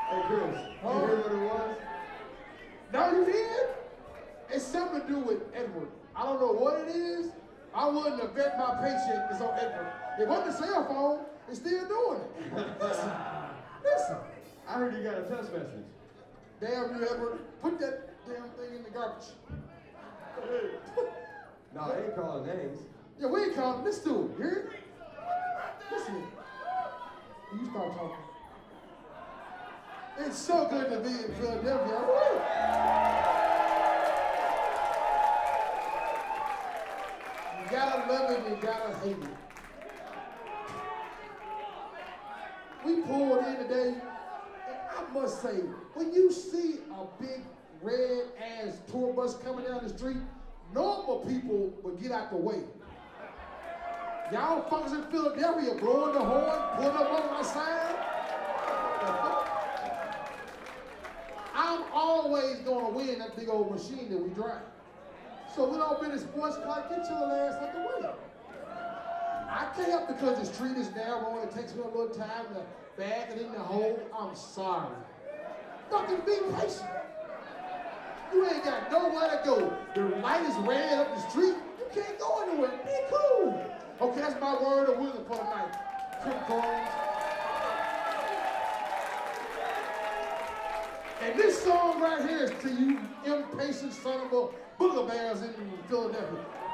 Hey, Chris, you hear what it was? No, you did? It's something to do with Edward. I don't know what it is. I wouldn't have bet my paycheck is on Edward. It wasn't a cell phone. It's still doing it. Listen. I heard you got a text message. Damn you, Edward. Put that damn thing in the garbage. No, they ain't calling names. Yeah, we ain't calling. Let's do it. Hear it? Listen. You start talking. It's so good to be in Philadelphia. Woo! You gotta love it, you gotta hate it. We pulled in today, and I must say, when you see a big red-ass tour bus coming down the street, normal people would get out the way. Y'all fuckers in Philadelphia blowing the horn, pulling up on my side. I'm always gonna win that big old machine that we drive. So we don't been in sports car, get your ass out the way. I can't because the street is narrow and it takes me a little time to bag it in the hole. I'm sorry. Fucking be patient. You ain't got nowhere to go. The light is red up the street. You can't go anywhere. Be cool. Okay, that's my word of wisdom for the night. Quick calls. And this song right here is to you impatient son of a booger bears in Philadelphia.